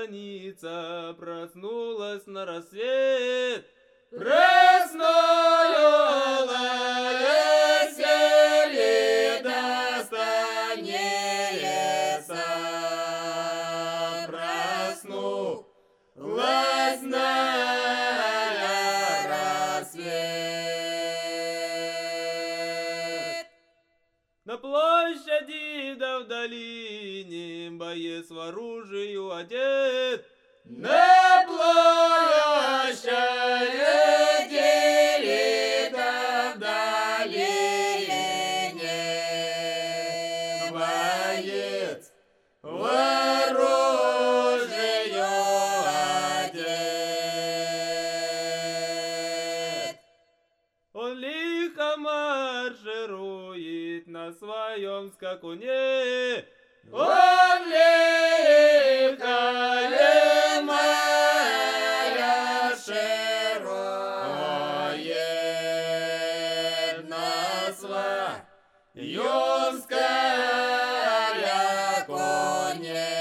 станица проснулась на рассвет. Пресною веселье достанется, проснулась на рассвет. На площади да в долине боец в оружию одет. На площади да в долине боец в оружию одет. Он лихо марширует на своем скакуне. Он лихо марширует на своем скакуне.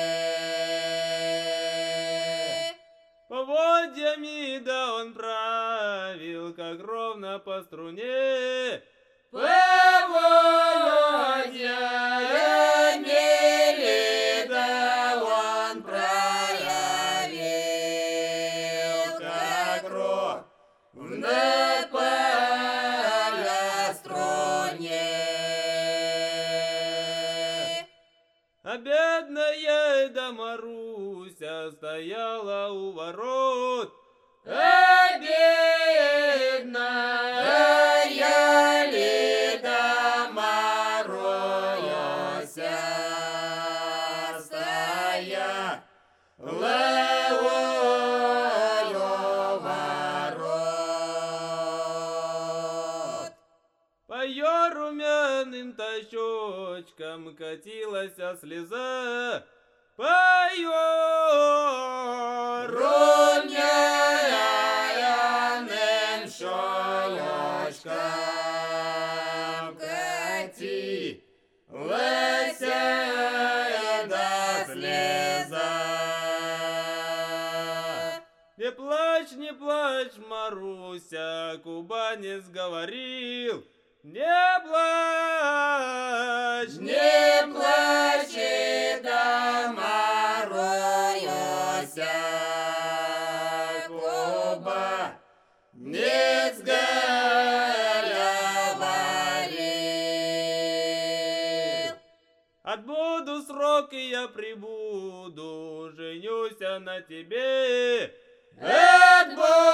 Поводьями да он правил, как ровно по струне. Поводьями да он проявил, как ровно по струне. А бедная да Маруся стояла у ворот. А бедная Лида Маруся стояла у ворот. По ее румяным-то щечкам катилась слеза. По ее Румяным щечкам катилась до слеза. не плачь, Маруся, кубанец говорил. Не плачь, Не плачь, да Маруся, Куба, не говорил. отбуду срок, и я прибуду, женюся на тебе. Отбуду